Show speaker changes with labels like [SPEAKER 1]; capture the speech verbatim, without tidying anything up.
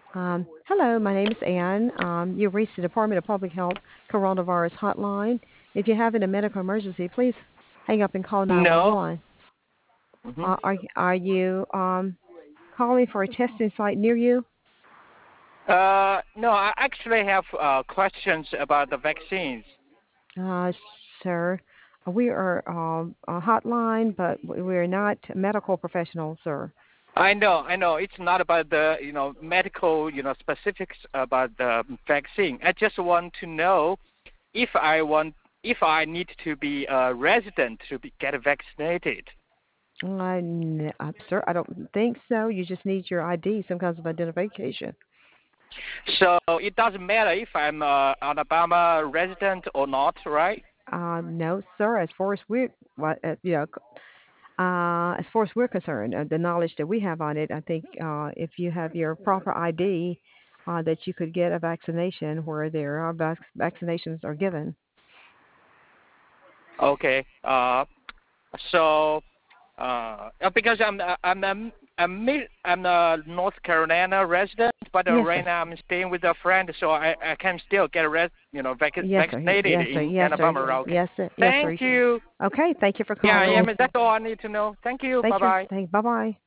[SPEAKER 1] Um, hello, my name is Ann. Um, you've reached the Department of Public Health Coronavirus Hotline. If you're having a medical emergency, please hang up and call
[SPEAKER 2] No.
[SPEAKER 1] nine one one.
[SPEAKER 2] hmm
[SPEAKER 1] Uh, are are you um, calling for a testing site near you?
[SPEAKER 2] Uh, no, I actually have uh, questions about the vaccines.
[SPEAKER 1] Uh, sir, we are um, a hotline, but we we are not medical professionals, sir.
[SPEAKER 2] I know, I know. It's not about the you know medical you know specifics about the vaccine. I just want to know if I want if I need to be a resident to be, get vaccinated.
[SPEAKER 1] Uh, n- uh, sir, I don't think so. You just need your I D, some kinds of identification.
[SPEAKER 2] So it doesn't matter if I'm a Alabama resident or not, right?
[SPEAKER 1] Uh, no, sir. As far as we're, what, uh, you know, Uh, as far as we're concerned, uh, the knowledge that we have on it, I think uh, if you have your proper I D, uh, that you could get a vaccination where there are vac- vaccinations are given.
[SPEAKER 2] Okay. Uh, so uh, uh, because I'm uh, I'm I'm I'm, mi- I'm a North Carolina resident, but uh,
[SPEAKER 1] Yes,
[SPEAKER 2] right
[SPEAKER 1] sir.
[SPEAKER 2] now I'm staying with a friend, so I, I can still get res- you know vac-
[SPEAKER 1] Yes, sir. Y-
[SPEAKER 2] vaccinated
[SPEAKER 1] Yes, sir.
[SPEAKER 2] in
[SPEAKER 1] Yes, sir.
[SPEAKER 2] Alabama. Okay.
[SPEAKER 1] Yes, sir. Yes,
[SPEAKER 2] Thank
[SPEAKER 1] sir.
[SPEAKER 2] you.
[SPEAKER 1] Okay. Thank you for
[SPEAKER 2] Yeah,
[SPEAKER 1] calling.
[SPEAKER 2] yeah, that's all I need to know. Thank you. Bye
[SPEAKER 1] Thank you.
[SPEAKER 2] bye.
[SPEAKER 1] Thank. Bye bye.